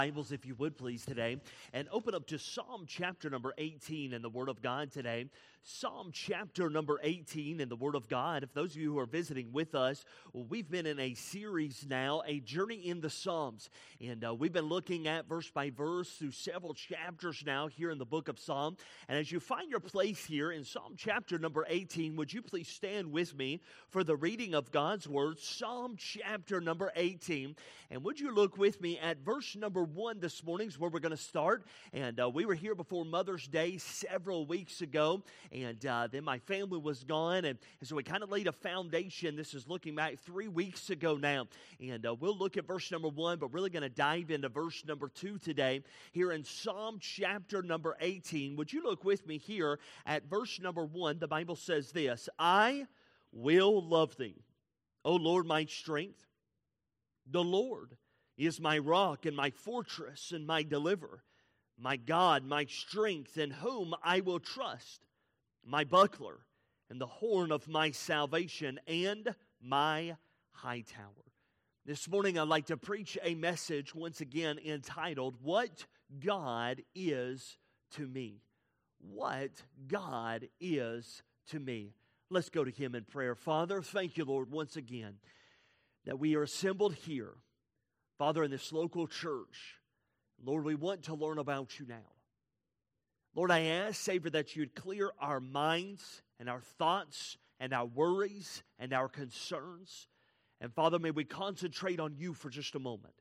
Bibles, if you would please, today, and open up to Psalm chapter number 18 in the Word of God today. Psalm chapter number 18 in the Word of God. If those of you who are visiting with us, we've been in a series now, A Journey in the Psalms, and we've been looking at verse by verse through several chapters now here in the book of Psalm. And as you find your place here in Psalm chapter number 18, would you please stand with me for the reading of God's Word, Psalm chapter number 18, and would you look with me at verse number 1 this morning is where we're going to start. And we were here before Mother's Day several weeks ago, and then my family was gone, and so we kind of laid a foundation. This is looking back 3 weeks ago now, and we'll look at verse number 1, but really going to dive into verse number 2 today here in Psalm chapter number 18. Would you look with me here at verse number 1? The Bible says this: I will love thee, O Lord, my strength. The Lord is my rock and my fortress and my deliverer, my God, my strength, in whom I will trust, my buckler and the horn of my salvation and my high tower. This morning I'd like to preach a message once again entitled, What God Is to Me. What God is to me. Let's go to Him in prayer. Father, thank you, Lord, once again that we are assembled here, Father, in this local church. Lord, we want to learn about you now. Lord, I ask, Savior, that you'd clear our minds and our thoughts and our worries and our concerns. And Father, may we concentrate on you for just a moment.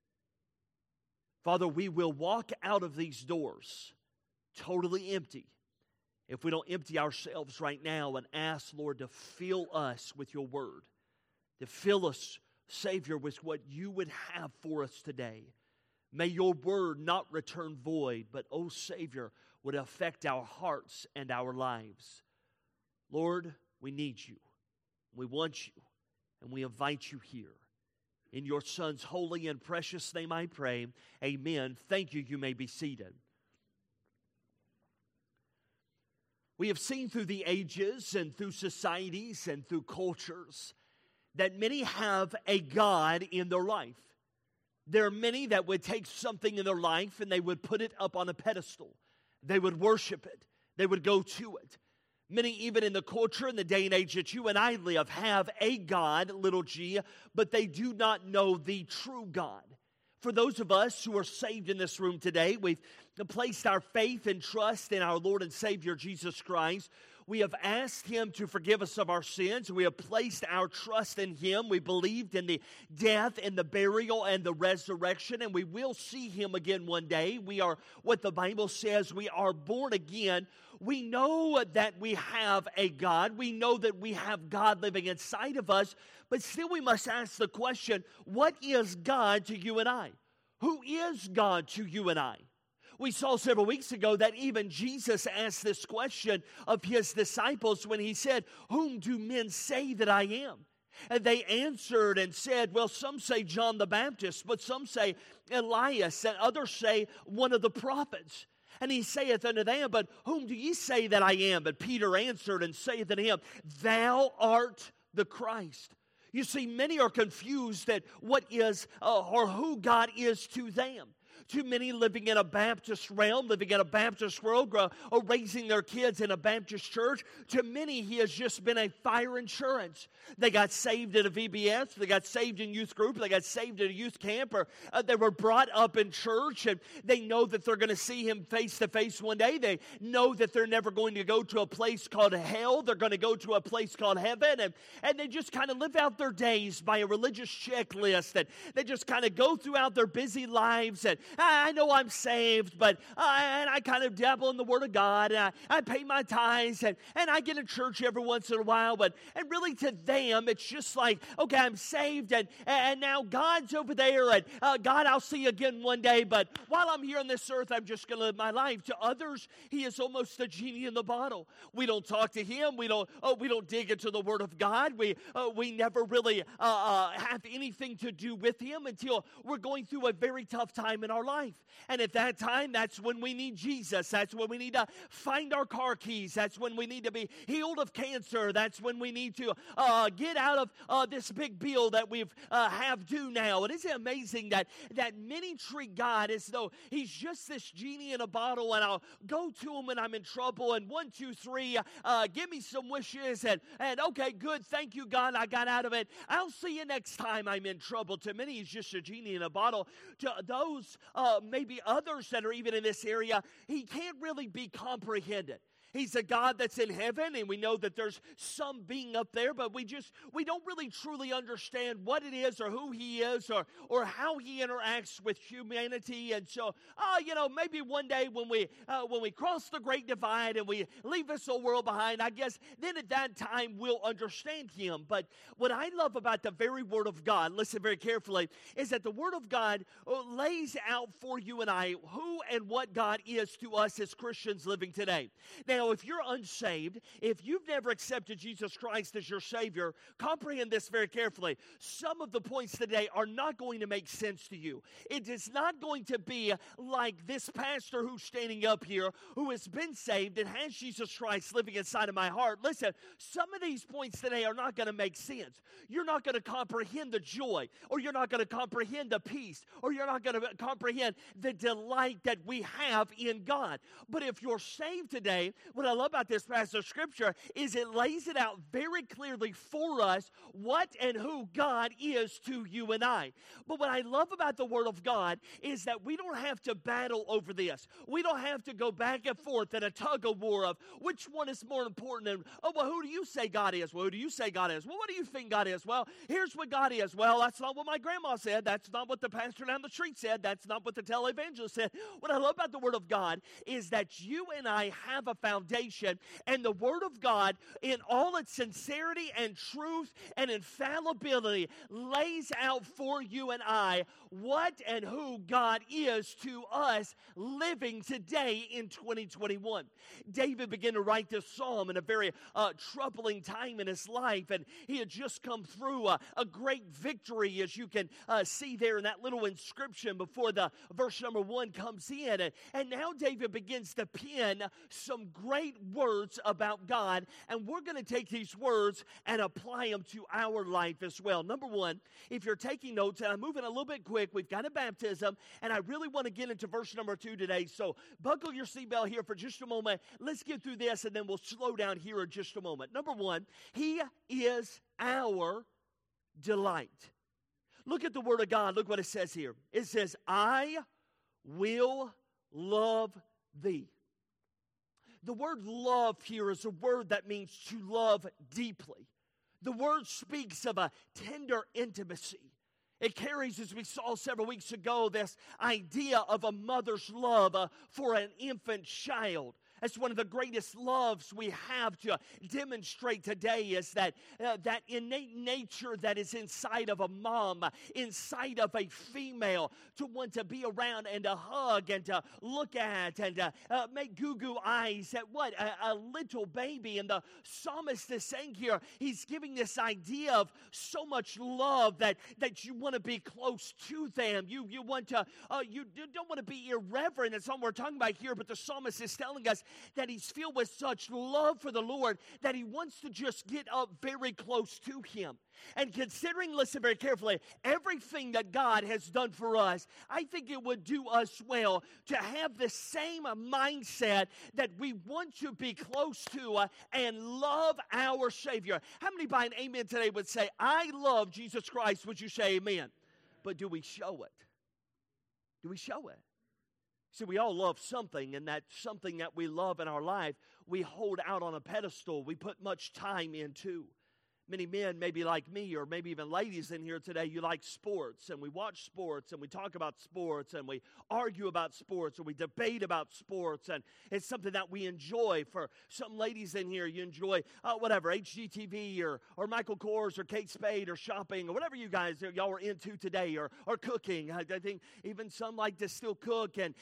Father, we will walk out of these doors totally empty if we don't empty ourselves right now and ask, Lord, to fill us with your word, to fill us, Savior, with what you would have for us today. May your word not return void, but, oh Savior, would affect our hearts and our lives. Lord, we need you. We want you, and we invite you here. In your Son's holy and precious name I pray. Amen. Thank you. You may be seated. We have seen through the ages and through societies and through cultures that many have a God in their life. There are many that would take something in their life and they would put it up on a pedestal. They would worship it. They would go to it. Many, even in the culture in the day and age that you and I live, have a God, little g, but they do not know the true God. For those of us who are saved in this room today, we've placed our faith and trust in our Lord and Savior Jesus Christ. We have asked Him to forgive us of our sins. We have placed our trust in Him. We believed in the death and the burial and the resurrection, and we will see Him again one day. We are what the Bible says, we are born again. We know that we have a God. We know that we have God living inside of us, but still we must ask the question, what is God to you and I? Who is God to you and I? We saw several weeks ago that even Jesus asked this question of His disciples when He said, whom do men say that I am? And they answered and said, well, some say John the Baptist, but some say Elias, and others say one of the prophets. And He saith unto them, but whom do ye say that I am? But Peter answered and saith unto him, thou art the Christ. You see, many are confused at what is or who God is to them. Too many living in a Baptist realm, living in a Baptist world, or raising their kids in a Baptist church. To many, He has just been a fire insurance. They got saved at a VBS, they got saved in youth group, they got saved at a youth camp, or they were brought up in church, and they know that they're going to see Him face to face one day. They know that they're never going to go to a place called hell. They're going to go to a place called heaven, and they just kind of live out their days by a religious checklist, and they just kind of go throughout their busy lives, and I know I'm saved, but I kind of dabble in the Word of God, and I pay my tithes, and I get to church every once in a while, and really to them, it's just like, okay, I'm saved, and now God's over there, and God, I'll see you again one day, but while I'm here on this earth, I'm just going to live my life. To others, He is almost a genie in the bottle. We don't talk to Him. We don't dig into the Word of God. We never really have anything to do with Him until we're going through a very tough time in our life. And at that time, that's when we need Jesus. That's when we need to find our car keys. That's when we need to be healed of cancer. That's when we need to get out of this big bill that we have due now. And isn't it amazing that many treat God as though He's just this genie in a bottle, and I'll go to Him when I'm in trouble, and 1, 2, 3, give me some wishes, and okay, good, thank you, God, I got out of it. I'll see you next time I'm in trouble. To many, He's just a genie in a bottle. To those, maybe others that are even in this area, He can't really be comprehended. He's a God that's in heaven, and we know that there's some being up there, but we don't really truly understand what it is or who He is or how He interacts with humanity. And so, maybe one day when we cross the great divide and we leave this old world behind, I guess then at that time we'll understand Him. But what I love about the very Word of God, listen very carefully, is that the Word of God lays out for you and I who and what God is to us as Christians living today. Now, if you're unsaved, if you've never accepted Jesus Christ as your Savior, comprehend this very carefully. Some of the points today are not going to make sense to you. It is not going to be like this pastor who's standing up here who has been saved and has Jesus Christ living inside of my heart. Listen, some of these points today are not going to make sense. You're not going to comprehend the joy, or you're not going to comprehend the peace, or you're not going to comprehend the delight that we have in God. But if you're saved today, what I love about this passage of Scripture is it lays it out very clearly for us what and who God is to you and I. But what I love about the Word of God is that we don't have to battle over this. We don't have to go back and forth in a tug of war of which one is more important. And, who do you say God is? Well, who do you say God is? Well, what do you think God is? Well, here's what God is. Well, that's not what my grandma said. That's not what the pastor down the street said. That's not what the televangelist said. What I love about the Word of God is that you and I have a foundation, and the Word of God, in all its sincerity and truth and infallibility, lays out for you and I what and who God is to us living today in 2021. David began to write this psalm in a very troubling time in his life, and he had just come through a great victory, as you can see there in that little inscription before the verse number 1 comes in. And now David begins to pen some great words about God, and we're going to take these words and apply them to our life as well. Number one, if you're taking notes, and I'm moving a little bit quick, we've got a baptism, and I really want to get into verse number 2 today, so buckle your seatbelt here for just a moment. Let's get through this, and then we'll slow down here in just a moment. Number one, He is our delight. Look at the Word of God. Look what it says here. It says, I will love thee. The word love here is a word that means to love deeply. The word speaks of a tender intimacy. It carries, as we saw several weeks ago, this idea of a mother's love for an infant child. That's one of the greatest loves we have to demonstrate today, is that innate nature that is inside of a mom, inside of a female, to want to be around and to hug and to look at and to make goo-goo eyes at a little baby. And the psalmist is saying here, he's giving this idea of so much love that you want to be close to them. You want to, you don't want to be irreverent. That's what we're talking about here, but the psalmist is telling us that he's filled with such love for the Lord that he wants to just get up very close to Him. And considering, listen very carefully, everything that God has done for us, I think it would do us well to have the same mindset that we want to be close to and love our Savior. How many by an amen today would say, I love Jesus Christ? Would you say amen? But do we show it? Do we show it? See, we all love something, and that something that we love in our life, we hold out on a pedestal. We put much time into. Many men, maybe like me, or maybe even ladies in here today, you like sports, and we watch sports, and we talk about sports, and we argue about sports, or we debate about sports, and it's something that we enjoy. For some ladies in here, you enjoy HGTV, or Michael Kors, or Kate Spade, or shopping, or whatever you guys, y'all are into today, or cooking. I think even some like to still cook, and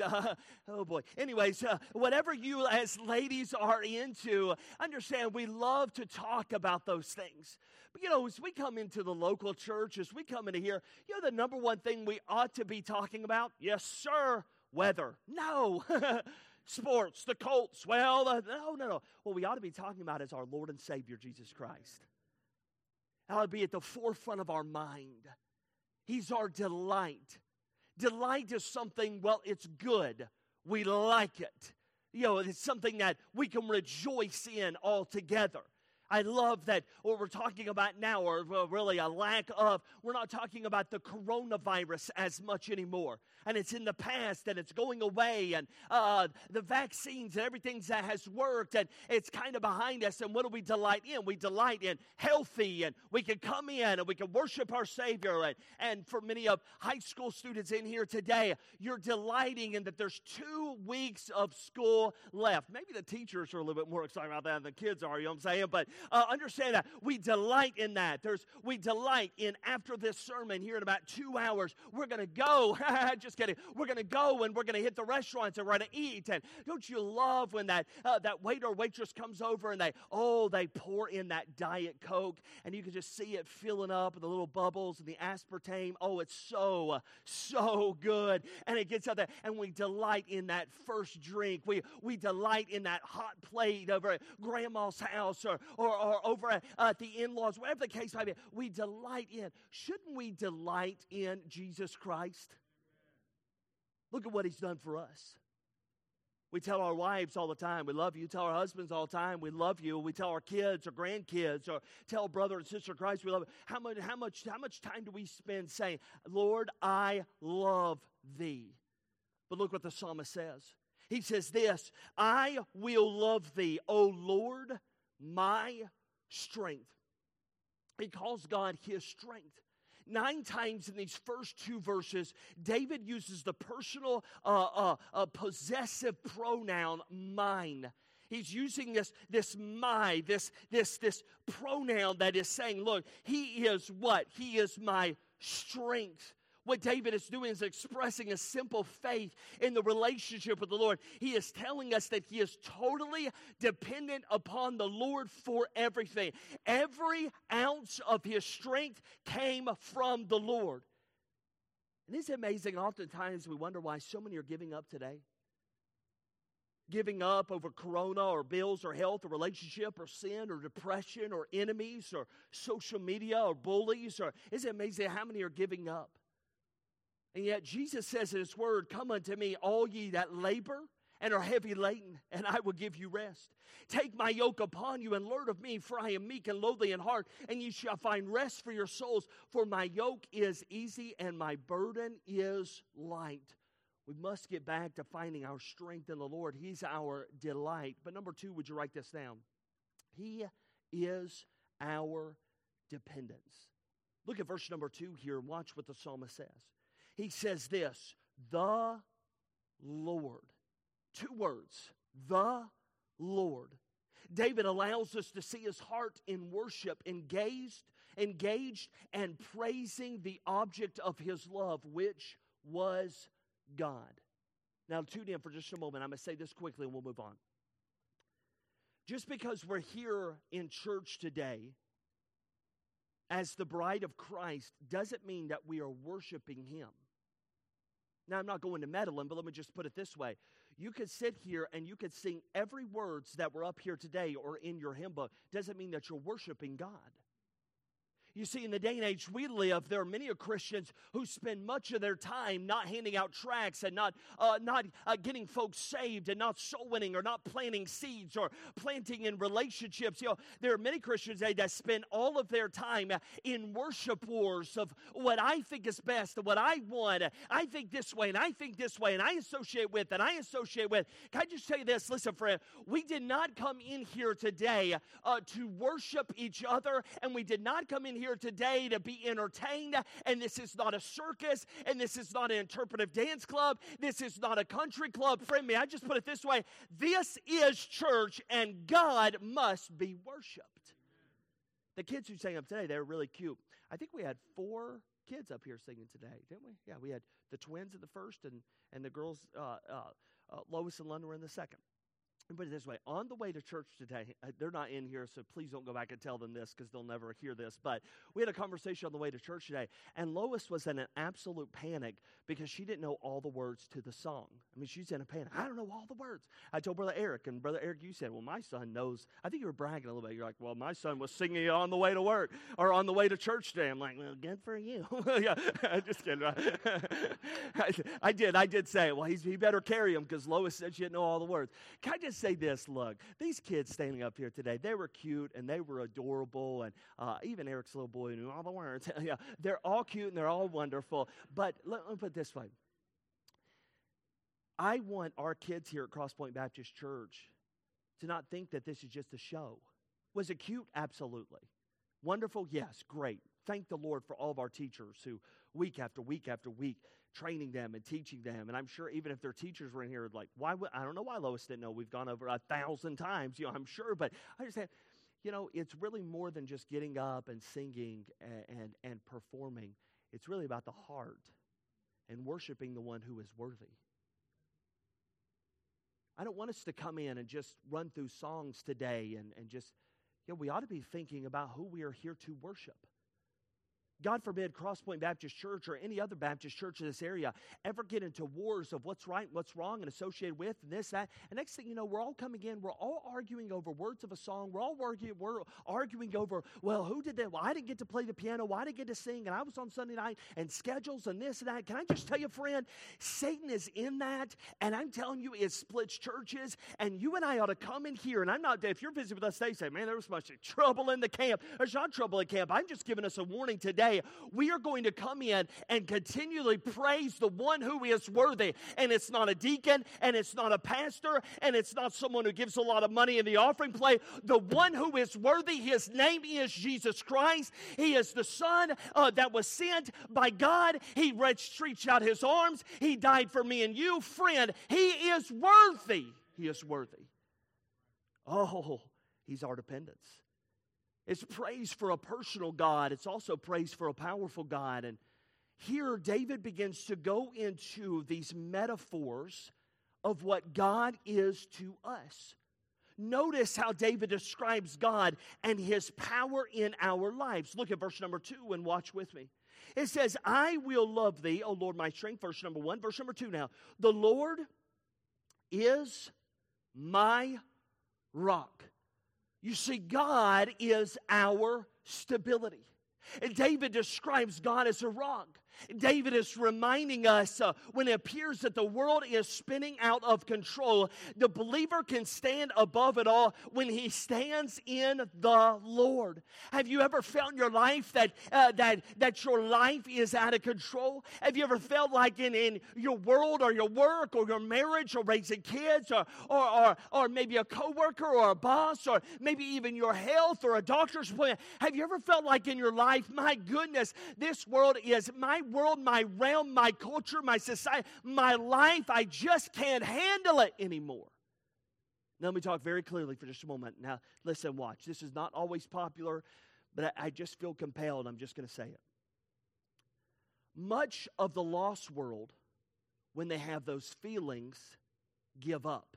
oh boy. Anyways, whatever you as ladies are into, understand we love to talk about those things. But, as we come into the local church, as we come into here, the number one thing we ought to be talking about, yes, sir, weather. No. Sports, the Colts. Well, no. What we ought to be talking about is our Lord and Savior, Jesus Christ. That ought to be at the forefront of our mind. He's our delight. Delight is something, it's good. We like it. It's something that we can rejoice in altogether. I love that what we're talking about now, or really a lack of, we're not talking about the coronavirus as much anymore. And it's in the past, and it's going away, and the vaccines and everything that has worked, and it's kind of behind us. And what do we delight in? We delight in healthy, and we can come in, and we can worship our Savior. And for many of high school students in here today, you're delighting in that there's 2 weeks of school left. Maybe the teachers are a little bit more excited about that than the kids are, you know what I'm saying? But understand that we delight in that. We delight in, after this sermon here in about 2 hours, we're going to go, just kidding, we're going to go and we're going to hit the restaurants and we're going to eat. And don't you love when that waiter or waitress comes over and they pour in that Diet Coke, and you can just see it filling up with the little bubbles and the aspartame. Oh, it's so good. And it gets out there, and we delight in that first drink. We delight in that hot plate over at grandma's house or over at the in-laws, whatever the case might be. We delight in. Shouldn't we delight in Jesus Christ? Look at what He's done for us. We tell our wives all the time, we love you. Tell our husbands all the time, we love you. We tell our kids or grandkids, or tell brother and sister Christ, we love you. How much time do we spend saying, Lord, I love thee? But look what the psalmist says. He says this, I will love thee, O Lord, my strength. He calls God His strength. 9 times in these first 2 verses, David uses the personal possessive pronoun mine. He's using this my, this pronoun that is saying, look, He is what? He is my strength. What David is doing is expressing a simple faith in the relationship with the Lord. He is telling us that he is totally dependent upon the Lord for everything. Every ounce of his strength came from the Lord. And isn't it amazing? Oftentimes we wonder why so many are giving up today. Giving up over corona or bills or health or relationship or sin or depression or enemies or social media or bullies. Or isn't it amazing how many are giving up? And yet Jesus says in His word, come unto me, all ye that labor and are heavy laden, and I will give you rest. Take my yoke upon you and learn of me, for I am meek and lowly in heart, and ye shall find rest for your souls. For my yoke is easy and my burden is light. We must get back to finding our strength in the Lord. He's our delight. But number 2, would you write this down? He is our dependence. Look at verse number 2 here and watch what the psalmist says. He says this, the Lord. 2 words, the Lord. David allows us to see his heart in worship, engaged and praising the object of his love, which was God. Now, tune in for just a moment. I'm going to say this quickly and we'll move on. Just because we're here in church today as the bride of Christ doesn't mean that we are worshiping Him. Now, I'm not going to meddle Him, but let me just put it this way. You could sit here and you could sing every words that were up here today or in your hymn book. Doesn't mean that you're worshiping God. You see, in the day and age we live, there are many Christians who spend much of their time not handing out tracts and not getting folks saved and not soul winning or not planting seeds or planting in relationships. There are many Christians today that spend all of their time in worship wars of what I think is best and what I want. I think this way and I think this way and I associate with and I associate with. Can I just tell you this? Listen, friend, we did not come in here today to worship each other, and we did not come in here today to be entertained, and this is not a circus, and this is not an interpretive dance club, this is not a country club. Friend, may I just put it this way? This is church, and God must be worshiped. The kids who sang up today, they were really cute. I think we had 4 kids up here singing today, didn't we? Yeah, we had the twins in the first, and the girls, Lois and London, were in the second. Put it this way, on the way to church today, they're not in here, so please don't go back and tell them this because they'll never hear this, but we had a conversation on the way to church today, and Lois was in an absolute panic because she didn't know all the words to the song. I mean, she's in a panic. I don't know all the words. I told Brother Eric, and Brother Eric, you said, well, my son knows. I think you were bragging a little bit. You're like, well, my son was singing it on the way to work or on the way to church today. I'm like, well, good for you. Yeah, just kidding. I did say, well, he better carry him because Lois said she didn't know all the words. Can I just say this? Look, these kids standing up here today, they were cute and they were adorable, and even Eric's little boy knew all the words. Yeah, they're all cute and they're all wonderful. But let me put it this way. I want our kids here at Cross Point Baptist Church to not think that this is just a show. Was it cute? Absolutely. Wonderful? Yes, great. Thank the Lord for all of our teachers who week after week after week training them and teaching them. And I'm sure even if their teachers were in here, like, I don't know why Lois didn't know. We've gone over 1,000 times, I'm sure. But I understand, it's really more than just getting up and singing and performing. It's really about the heart and worshiping the one who is worthy. I don't want us to come in and just run through songs today and just, we ought to be thinking about who we are here to worship. God forbid Cross Point Baptist Church or any other Baptist church in this area ever get into wars of what's right, what's wrong, and associated with and this, that. And next thing you know, we're all coming in, we're all arguing over words of a song. We're arguing over, well, who did that? Well, I didn't get to play the piano. Well, I didn't get to sing, and I was on Sunday night, and schedules and this and that. Can I just tell you, friend, Satan is in that, and I'm telling you, it splits churches, and you and I ought to come in here, and I'm not, if you're visiting with us today, say, man, there was much trouble in the camp. There's not trouble in camp. I'm just giving us a warning today. We are going to come in and continually praise the one who is worthy. And it's not a deacon, and it's not a pastor, and it's not someone who gives a lot of money in the offering plate. The one who is worthy, his name is Jesus Christ. He is the Son that was sent by God. He reached out his arms. He died for me and you. Friend, he is worthy. He is worthy. Oh, he's our dependence. It's praise for a personal God. It's also praise for a powerful God. And here David begins to go into these metaphors of what God is to us. Notice how David describes God and his power in our lives. Look at verse number 2 and watch with me. It says, I will love thee, O Lord, my strength. Verse number 1. Verse number 2 now. The Lord is my rock. You see, God is our stability. And David describes God as a rock. David is reminding us when it appears that the world is spinning out of control, the believer can stand above it all when he stands in the Lord. Have you ever felt in your life that your life is out of control? Have you ever felt like in your world or your work or your marriage or raising kids or maybe a coworker or a boss or maybe even your health or a doctor's appointment? Have you ever felt like in your life, my goodness, this world is my world, my realm, my culture, my society, my life, I just can't handle it anymore. Now let me talk very clearly for just a moment. Now listen, watch. This is not always popular, but I just feel compelled. I'm just going to say it. Much of the lost world, when they have those feelings, give up.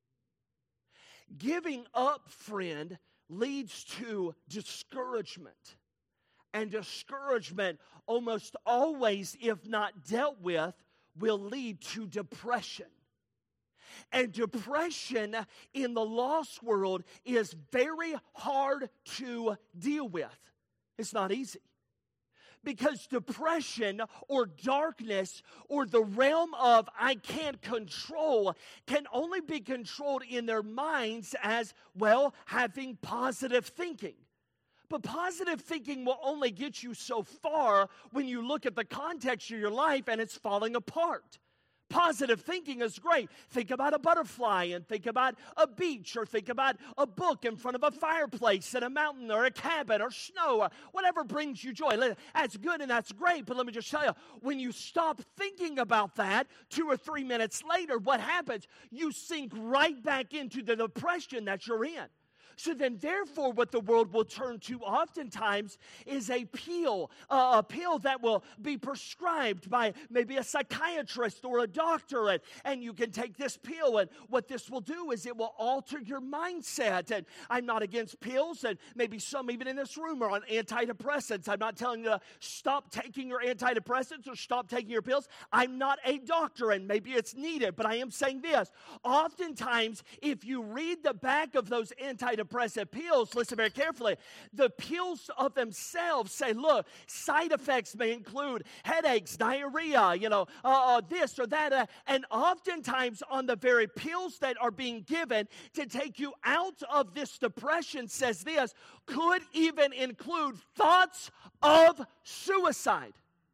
Giving up, friend, leads to discouragement. And discouragement almost always, if not dealt with, will lead to depression. And depression in the lost world is very hard to deal with. It's not easy. Because depression or darkness or the realm of I can't control can only be controlled in their minds as, well, having positive thinking. But positive thinking will only get you so far when you look at the context of your life and it's falling apart. Positive thinking is great. Think about a butterfly and think about a beach or think about a book in front of a fireplace and a mountain or a cabin or snow or whatever brings you joy. That's good and that's great, but let me just tell you, when you stop thinking about that 2 or 3 minutes later, what happens? You sink right back into the depression that you're in. So then, therefore, what the world will turn to oftentimes is a pill that will be prescribed by maybe a psychiatrist or a doctor, and you can take this pill, and what this will do is it will alter your mindset. And I'm not against pills, and maybe some even in this room are on antidepressants. I'm not telling you to stop taking your antidepressants or stop taking your pills. I'm not a doctor, and maybe it's needed, but I am saying this. Oftentimes, if you read the back of those antidepressant pills, listen very carefully, the pills of themselves say, look, side effects may include headaches, diarrhea, this or that. And oftentimes on the very pills that are being given to take you out of this depression says this, could even include thoughts of suicide.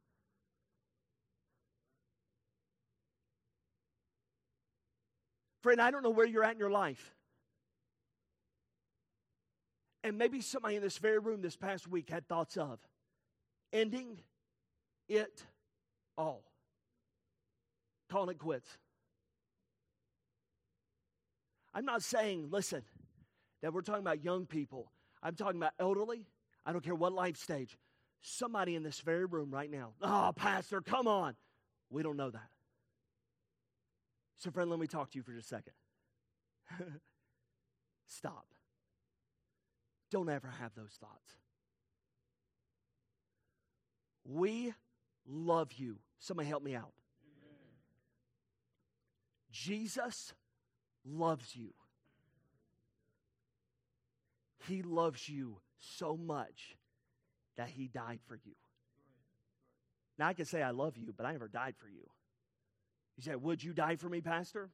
Friend, I don't know where you're at in your life. And maybe somebody in this very room this past week had thoughts of ending it all. Calling it quits. I'm not saying, listen, that we're talking about young people. I'm talking about elderly. I don't care what life stage. Somebody in this very room right now. Oh, Pastor, come on. We don't know that. So, friend, let me talk to you for just a second. Stop. Don't ever have those thoughts. We love you. Somebody help me out. Amen. Jesus loves you. He loves you so much that he died for you. Now, I can say I love you, but I never died for you. You say, would you die for me, Pastor?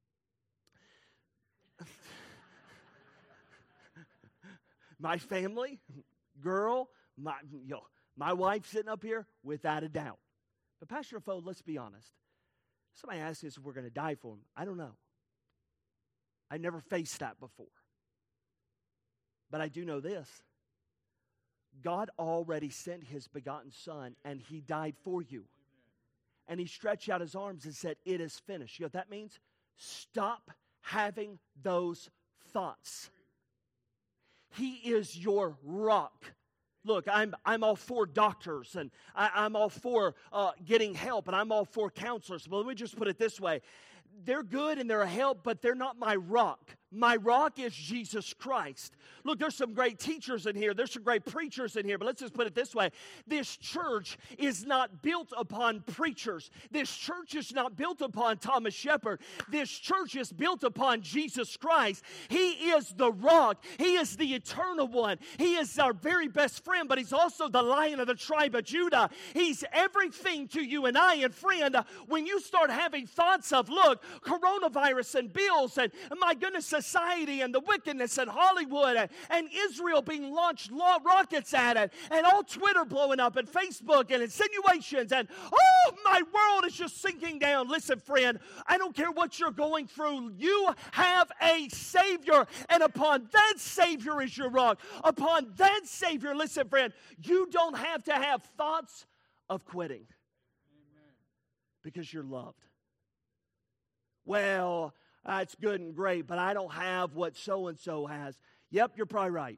My family, girl, my wife sitting up here, without a doubt. But Pastor Defoe, let's be honest. Somebody asked us if we're going to die for him. I don't know. I never faced that before. But I do know this. God already sent his begotten Son, and he died for you. And he stretched out his arms and said, it is finished. You know what that means? Stop having those thoughts. He is your rock. Look, I'm all for doctors, and I'm all for getting help, and I'm all for counselors. But let me just put it this way. They're good and they're a help, but they're not my rock. My rock is Jesus Christ. Look, there's some great teachers in here. There's some great preachers in here. But let's just put it this way. This church is not built upon preachers. This church is not built upon Thomas Shepard. This church is built upon Jesus Christ. He is the rock. He is the eternal one. He is our very best friend, but he's also the Lion of the tribe of Judah. He's everything to you and I. And friend, when you start having thoughts of, look, coronavirus and bills and my goodness, society and the wickedness and Hollywood and Israel being launched rockets at it and all Twitter blowing up and Facebook and insinuations and my world is just sinking down. Listen, friend, I don't care what you're going through. You have a Savior, and upon that Savior is your rock. Upon that Savior, listen, friend, you don't have to have thoughts of quitting. Amen. Because you're loved. Well, that's good and great, but I don't have what so-and-so has. Yep, you're probably right.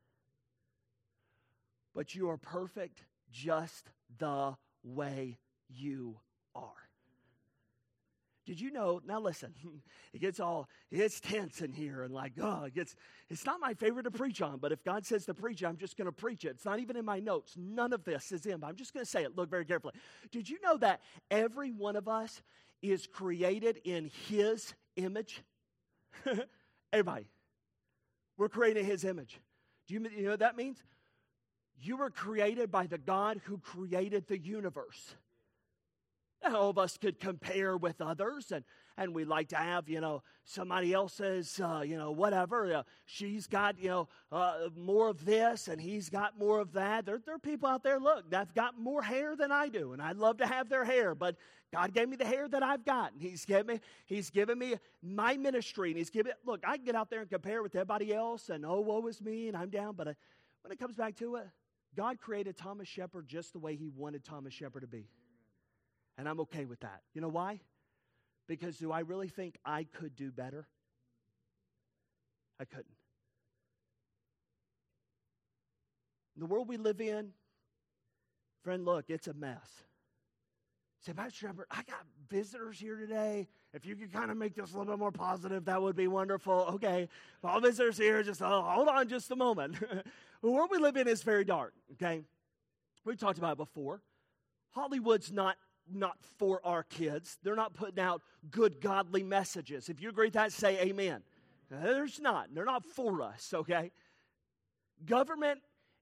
But you are perfect just the way you are. Did you know, now listen, it's tense in here and it's not my favorite to preach on, but if God says to preach it, I'm just going to preach it. It's not even in my notes. None of this is in, but I'm just going to say it. Look very carefully. Did you know that every one of us is created in his image? Everybody. We're created in his image. Do you know what that means? You were created by the God who created the universe. All of us could compare with others, and we like to have, somebody else's, whatever. She's got, more of this, and he's got more of that. There are people out there, look, that've got more hair than I do, and I'd love to have their hair, but God gave me the hair that I've got, and He's given me my ministry, and look, I can get out there and compare with everybody else, and woe is me, and I'm down, but when it comes back to it, God created Thomas Shepard just the way He wanted Thomas Shepard to be. And I'm okay with that. You know why? Because do I really think I could do better? I couldn't. The world we live in, friend, look, it's a mess. Say, Pastor Shepard, I got visitors here today. If you could kind of make this a little bit more positive, that would be wonderful. Okay, all visitors here, just hold on just a moment. The world we live in is very dark, okay? We've talked about it before. Hollywood's not for our kids. They're not putting out good, godly messages. If you agree with that, say amen. There's not. They're not for us, okay? Government,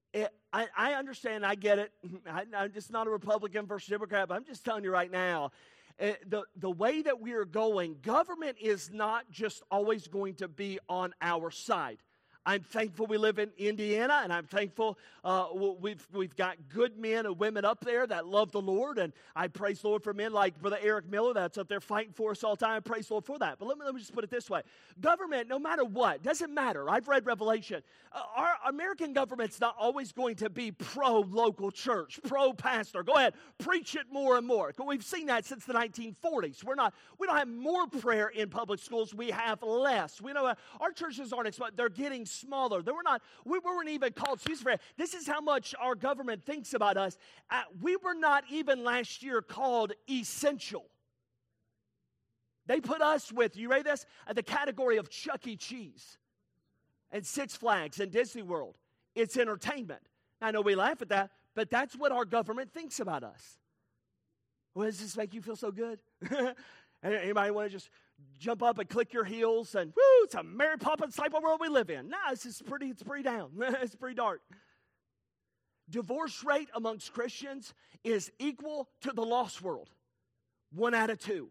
I understand, I get it. I'm just not a Republican versus Democrat, but I'm just telling you right now, the way that we are going, government is not just always going to be on our side. I'm thankful we live in Indiana, and I'm thankful we've got good men and women up there that love the Lord, and I praise the Lord for men like Brother Eric Miller that's up there fighting for us all the time. I praise the Lord for that. But let me just put it this way. Government, no matter what, doesn't matter. I've read Revelation. Our American government's not always going to be pro-local church, pro-pastor. Go ahead, preach it more and more. We've seen that since the 1940s. We don't have more prayer in public schools. We have less. We know our churches aren't exposed. They're getting smaller. We weren't even called, excuse me, this is how much our government thinks about us. We were not even last year called essential. They put us with, you read this? The category of Chuck E. Cheese and Six Flags and Disney World. It's entertainment. I know we laugh at that, but that's what our government thinks about us. Well, does this make you feel so good? Anybody want to just jump up and click your heels and, woo, it's a Mary Poppins type of world we live in? No, it's pretty down. It's pretty dark. Divorce rate amongst Christians is equal to the lost world. 1 out of 2.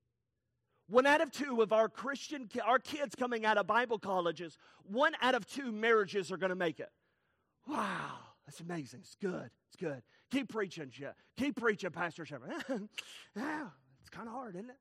1 out of 2 of our kids coming out of Bible colleges, 1 out of 2 marriages are going to make it. Wow, that's amazing. It's good. It's good. Keep preaching, Jeff. Keep preaching, Pastor Shepard. Yeah, it's kind of hard, isn't it?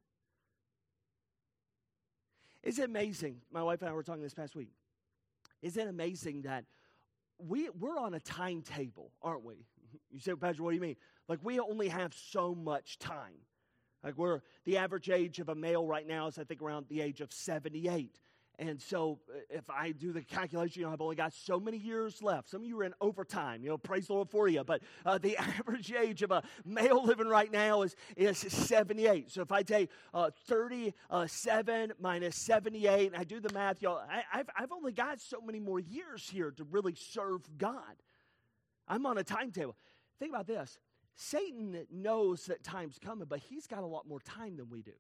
Isn't it amazing? My wife and I were talking this past week. Isn't it amazing that we're on a timetable, aren't we? You say, Pastor, what do you mean? Like, we only have so much time. Like, the average age of a male right now is, I think, around the age of 78. And so if I do the calculation, I've only got so many years left. Some of you are in overtime. Praise the Lord for you. But the average age of a male living right now is 78. So if I take 37 minus 78, and I do the math, I've only got so many more years here to really serve God. I'm on a timetable. Think about this. Satan knows that time's coming, but he's got a lot more time than we do.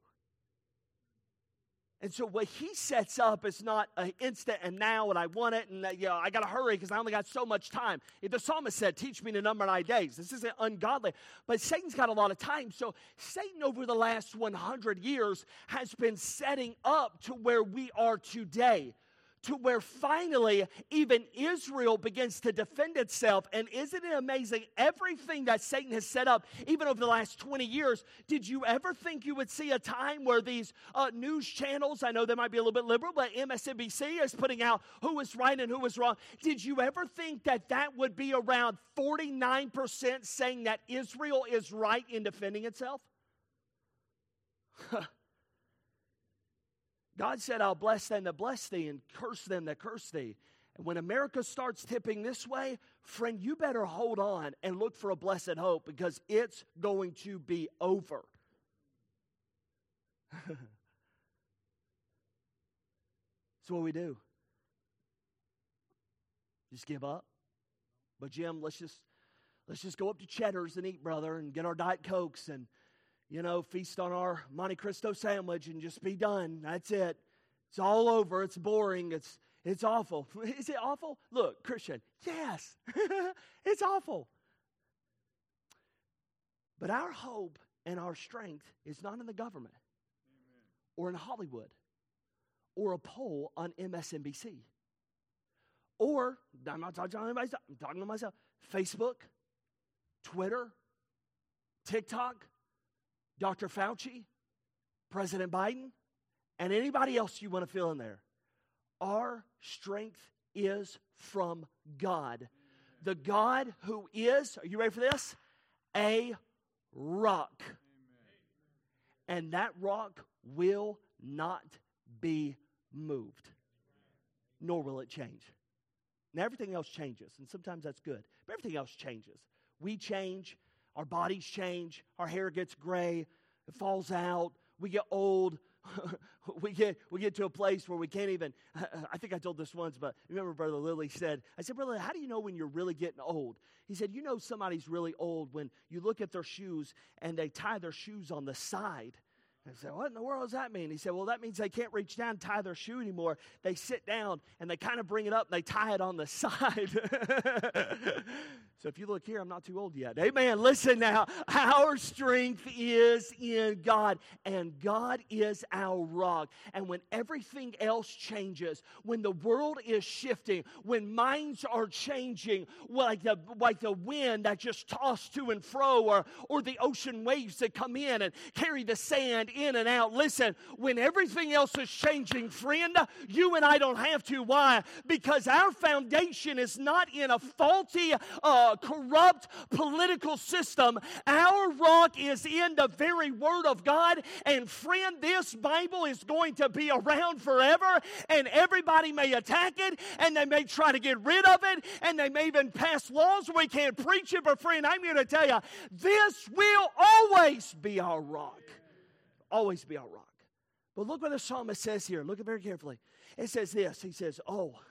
And so what he sets up is not an instant and now and I want it and I got to hurry because I only got so much time. The psalmist said, teach me to number thy days. This isn't ungodly. But Satan's got a lot of time. So Satan over the last 100 years has been setting up to where we are today. To where finally even Israel begins to defend itself. And isn't it amazing? Everything that Satan has set up, even over the last 20 years, did you ever think you would see a time where these news channels, I know they might be a little bit liberal, but MSNBC is putting out who was right and who was wrong. Did you ever think that would be around 49% saying that Israel is right in defending itself? God said, I'll bless them that bless thee and curse them that curse thee. And when America starts tipping this way, friend, you better hold on and look for a blessed hope because it's going to be over. So what we do? Just give up? But Jim, let's just go up to Cheddar's and eat, brother, and get our Diet Cokes and feast on our Monte Cristo sandwich and just be done. That's it. It's all over. It's boring. It's awful. Is it awful? Look, Christian, yes. It's awful. But our hope and our strength is not in the government. Amen. Or in Hollywood or a poll on MSNBC. Or, I'm not talking to anybody, I'm talking to myself, Facebook, Twitter, TikTok, Dr. Fauci, President Biden, and anybody else you want to fill in there. Our strength is from God. The God who is, are you ready for this? A rock. And that rock will not be moved, nor will it change. Now, everything else changes, and sometimes that's good, but everything else changes. We change, our bodies change, our hair gets gray, it falls out, we get old, we get to a place where we can't even, I think I told this once, but remember Brother Lilly said, I said, Brother, how do you know when you're really getting old? He said, you know somebody's really old when you look at their shoes and they tie their shoes on the side. I said, what in the world does that mean? He said, well, that means they can't reach down and tie their shoe anymore. They sit down and they kind of bring it up and they tie it on the side. So if you look here, I'm not too old yet. Amen. Listen now. Our strength is in God, and God is our rock. And when everything else changes, when the world is shifting, when minds are changing, like the wind that just tossed to and fro, or the ocean waves that come in and carry the sand in and out. Listen, when everything else is changing, friend, you and I don't have to. Why? Because our foundation is not in a faulty, corrupt political system. Our rock is in the very Word of God. And friend, this Bible is going to be around forever, and everybody may attack it, and they may try to get rid of it, and they may even pass laws where we can't preach it. But friend, I'm here to tell you, this will always be our rock. Always be our rock. But look what the psalmist says here. Look at it very carefully. It says this. He says,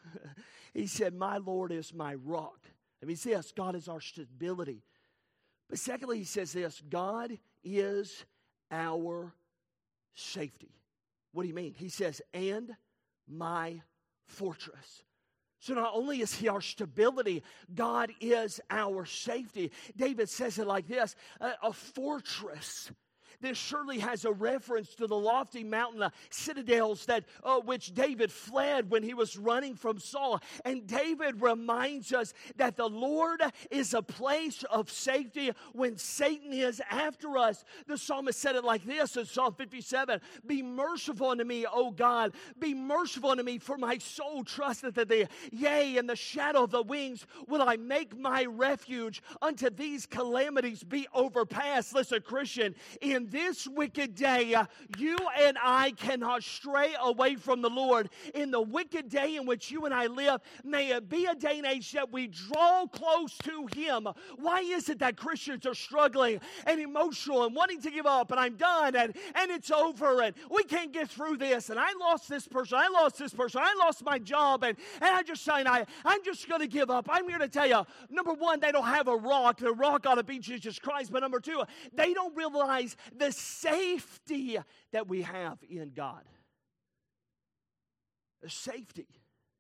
he said, my Lord is my rock. That means this, God is our stability. But secondly, he says this, God is our safety. What do you mean? He says, and my fortress. So not only is He our stability, God is our safety. David says it like this, a fortress. This surely has a reference to the lofty mountain citadels that which David fled when he was running from Saul. And David reminds us that the Lord is a place of safety when Satan is after us. The psalmist said it like this in Psalm 57, be merciful unto me, O God, be merciful unto me, for my soul trusteth in thee. Yea, in the shadow of the wings will I make my refuge. Unto these calamities be overpassed. Listen, Christian, in this wicked day, you and I cannot stray away from the Lord. In the wicked day in which you and I live, may it be a day and age that we draw close to Him. Why is it that Christians are struggling and emotional and wanting to give up, and I'm done, and it's over, and we can't get through this, and I lost this person, I lost my job, and I'm just saying, I'm just going to give up. I'm here to tell you, number one, they don't have a rock. The rock ought to be Jesus Christ. But number two, they don't realize the safety that we have in God. The safety.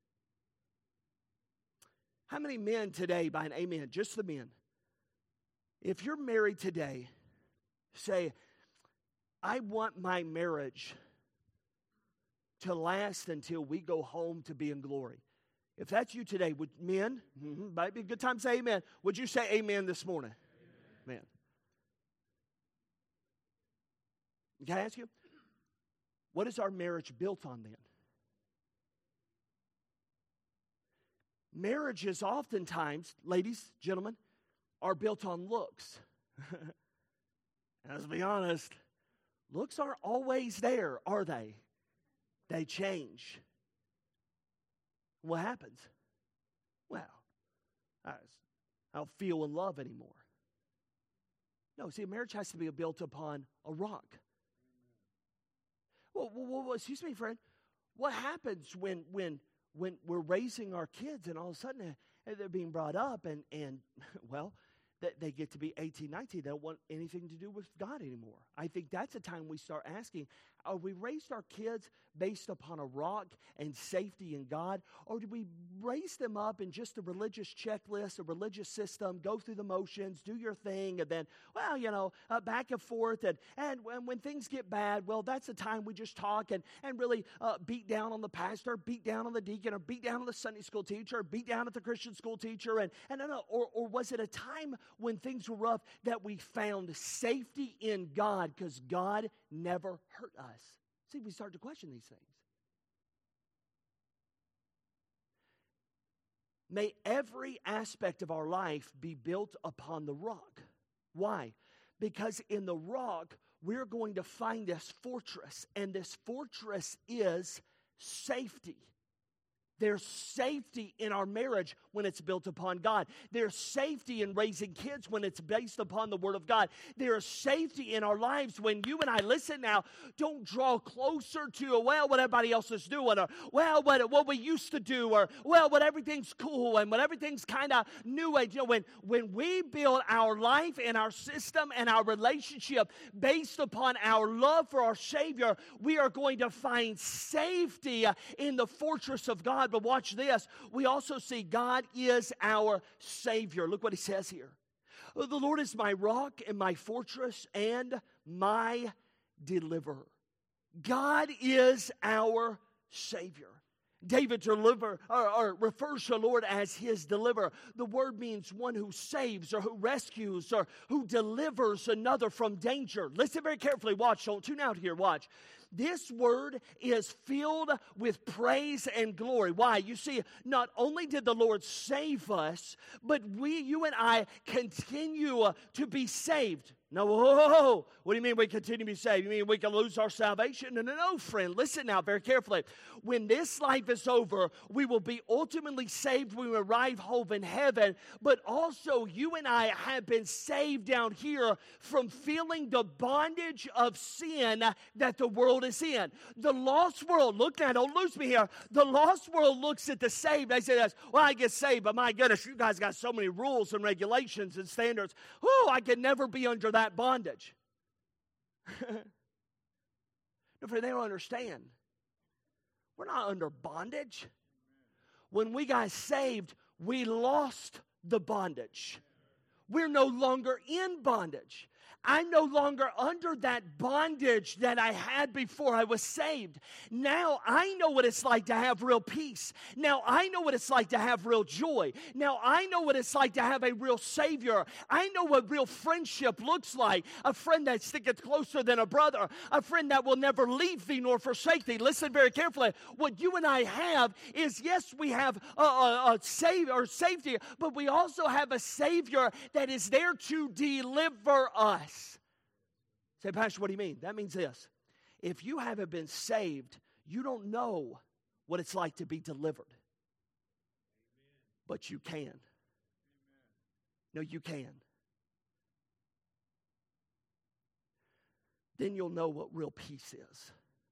How many men today, by an amen, just the men, if you're married today, say, I want my marriage to last until we go home to be in glory. If that's you today, would men, might be a good time to say amen. Would you say amen this morning? Amen. Can I ask you, what is our marriage built on then? Marriages oftentimes, ladies, gentlemen, are built on looks. And let's be honest, looks aren't always there, are they? They change. What happens? Well, I don't feel in love anymore. No, see, a marriage has to be built upon a rock. Well, excuse me, friend. What happens when we're raising our kids and all of a sudden they're being brought up and well, they get to be 18, 19. They don't want anything to do with God anymore. I think that's a time we start asking, are we raised our kids based upon a rock and safety in God? Or do we raise them up in just a religious checklist, a religious system, go through the motions, do your thing, and then, well, back and forth. And when things get bad, well, that's the time we just talk and really beat down on the pastor, beat down on the deacon, or beat down on the Sunday school teacher, or beat down at the Christian school teacher. Or was it a time when things were rough that we found safety in God because God never hurt us? See, we start to question these things. May every aspect of our life be built upon the rock. Why? Because in the rock, we're going to find this fortress, and this fortress is safety. There's safety in our marriage when it's built upon God. There's safety in raising kids when it's based upon the Word of God. There is safety in our lives when you and I, listen now, don't draw closer to, well, what everybody else is doing, or, well, what we used to do, or, well, what everything's cool, and what everything's kind of new age. You know, when we build our life and our system and our relationship based upon our love for our Savior, we are going to find safety in the fortress of God. But watch this. We also see God is our Savior. Look what he says here. The Lord is my rock and my fortress and my deliverer. God is our Savior. David refers to the Lord as his deliverer. The word means one who saves or who rescues or who delivers another from danger. Listen very carefully. Watch. Don't tune out here. Watch. This word is filled with praise and glory. Why? You see, not only did the Lord save us, but you and I continue to be saved. No, whoa. What do you mean we continue to be saved? You mean we can lose our salvation? No, friend. Listen now very carefully. When this life is over, we will be ultimately saved when we arrive home in heaven. But also, you and I have been saved down here from feeling the bondage of sin that the world is in. The lost world, look now, don't lose me here. The lost world looks at the saved. They say this, well, I get saved, but my goodness, you guys got so many rules and regulations and standards. Oh, I could never be under that bondage. No, friend, they don't understand. We're not under bondage. When we got saved, we lost the bondage. We're no longer in bondage. I'm no longer under that bondage that I had before I was saved. Now I know what it's like to have real peace. Now I know what it's like to have real joy. Now I know what it's like to have a real Savior. I know what real friendship looks like. A friend that sticketh closer than a brother. A friend that will never leave thee nor forsake thee. Listen very carefully. What you and I have is, yes, we have a safety, but we also have a Savior that is there to deliver us. Say, Pastor, what do you mean? That means this. If you haven't been saved, you don't know what it's like to be delivered. But you can. No, you can. Then you'll know what real peace is.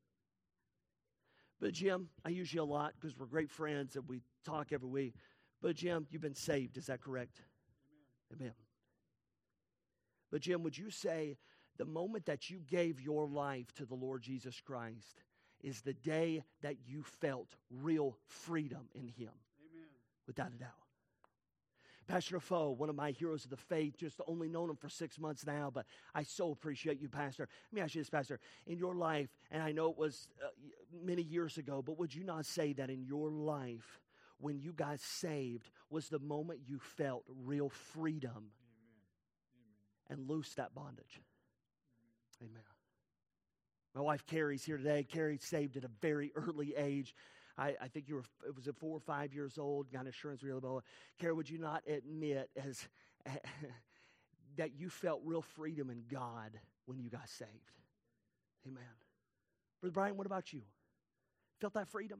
But Jim, I use you a lot because we're great friends and we talk every week. But Jim, you've been saved. Is that correct? Amen. But Jim, would you say the moment that you gave your life to the Lord Jesus Christ is the day that you felt real freedom in Him? Amen. Without a doubt. Pastor Defoe, one of my heroes of the faith, just only known him for 6 months now, but I so appreciate you, Pastor. Let me ask you this, Pastor. In your life, and I know it was many years ago, but would you not say that in your life, when you got saved, was the moment you felt real freedom and loose that bondage? Amen. My wife Carrie's here today. Carrie saved at a very early age. I think it was at 4 or 5 years old, got insurance really well. Carrie, would you not admit that you felt real freedom in God when you got saved? Amen. Brother Brian, what about you? Felt that freedom?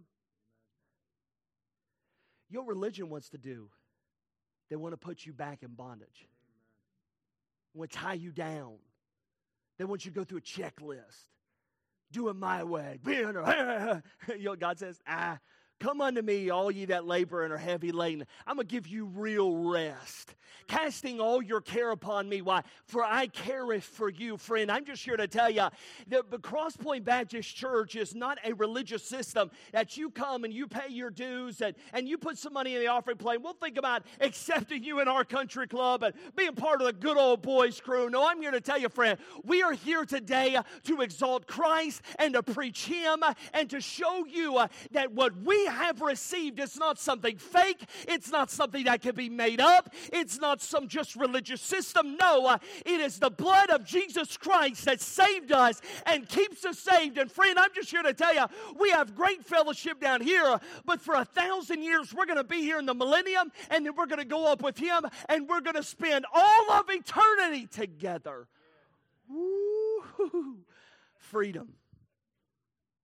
Your religion wants to do, they want to put you back in bondage. They want to tie you down. They want you to go through a checklist. Do it my way. You know what God says? Come unto me, all ye that labor and are heavy laden. I'm going to give you real rest. Casting all your care upon me. Why? For I careth for you, friend. I'm just here to tell you that the Cross Point Baptist Church is not a religious system that you come and you pay your dues and you put some money in the offering plate. We'll think about accepting you in our country club and being part of the good old boys crew. No, I'm here to tell you, friend, we are here today to exalt Christ and to preach Him and to show you that what we have received is not something fake. It's not something that can be made up. It's not some just religious system. No, it is the blood of Jesus Christ that saved us and keeps us saved. And friend, I'm just here to tell you, we have great fellowship down here, but for 1,000 years, we're going to be here in the millennium, and then we're going to go up with Him, and we're going to spend all of eternity together. Woo-hoo. Freedom.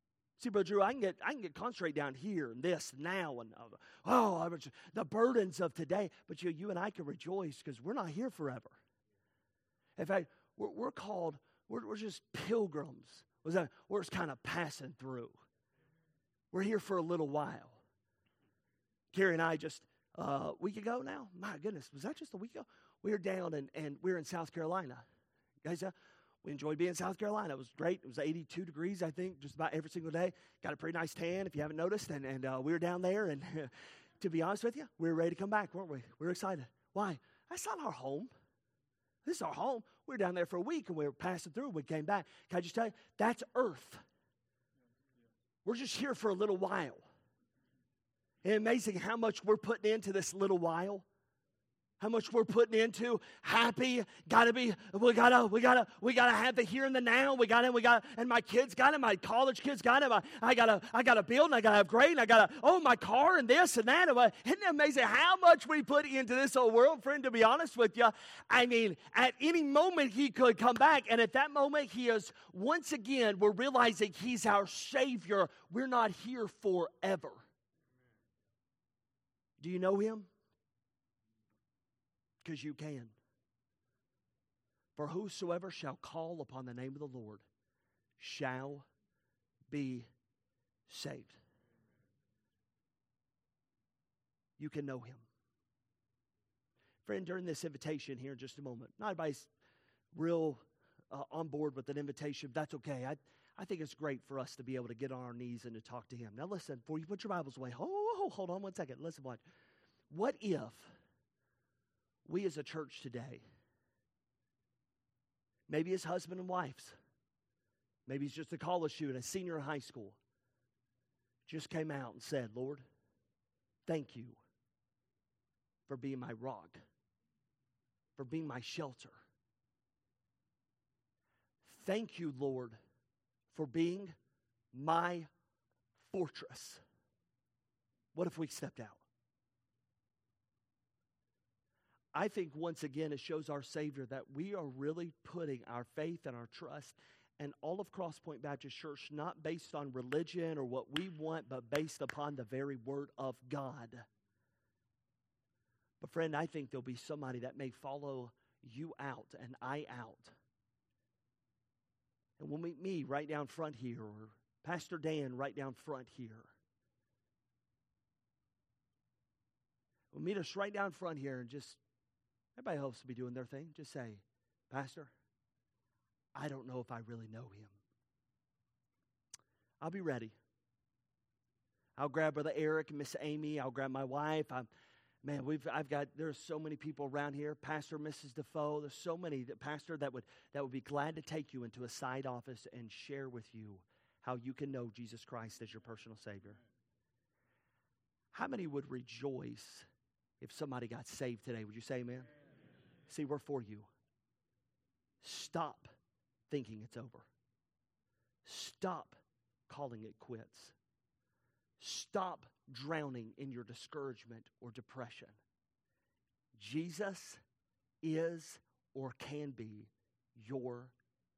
See, Brother Drew, I can get concentrated down here and this now and the burdens of today. But you and I can rejoice because we're not here forever. In fact, we're called, we're just pilgrims. We're just kind of passing through. We're here for a little while. Carrie and I just a week ago now, my goodness, was that just a week ago? We were down and we were in South Carolina. Guys, we enjoyed being in South Carolina. It was great. It was 82 degrees, I think, just about every single day. Got a pretty nice tan, if you haven't noticed. And we were down there, and to be honest with you, we were ready to come back, weren't we? We were excited. Why? That's not our home. This is our home. We were down there for a week, and we were passing through. We came back. Can I just tell you, that's earth. We're just here for a little while. And amazing how much we're putting into this little while. How much we're putting into happy, we gotta have the here and the now. And my kids got it, my college kids got it. I gotta build, and I gotta have grade, and my car and this and that. Isn't it amazing how much we put into this old world, friend? To be honest with you, I mean, at any moment he could come back, and at that moment he is once again. We're realizing he's our Savior. We're not here forever. Do you know him? Because you can. For whosoever shall call upon the name of the Lord shall be saved. You can know him. Friend, during this invitation here in just a moment, not everybody's real on board with an invitation. That's okay. I think it's great for us to be able to get on our knees and to talk to him. Now listen, before you put your Bibles away, hold on one second. Listen, what if we as a church today, maybe as husband and wives, maybe it's just a college student, a senior in high school, just came out and said, Lord, thank you for being my rock, for being my shelter. Thank you, Lord, for being my fortress. What if we stepped out? I think once again it shows our Savior that we are really putting our faith and our trust and all of Cross Point Baptist Church not based on religion or what we want, but based upon the very Word of God. But friend, I think there'll be somebody that may follow you out and I out. And we'll meet me right down front here, or Pastor Dan right down front here. We'll meet us right down front here and just, everybody else will be doing their thing. Just say, Pastor, I don't know if I really know him. I'll be ready. I'll grab Brother Eric and Miss Amy. I'll grab my wife. There's so many people around here. Pastor, Mrs. Defoe. There's so many pastor that would be glad to take you into a side office and share with you how you can know Jesus Christ as your personal Savior. How many would rejoice if somebody got saved today? Would you say amen? See, we're for you. Stop thinking it's over. Stop calling it quits. Stop drowning in your discouragement or depression. Jesus is or can be your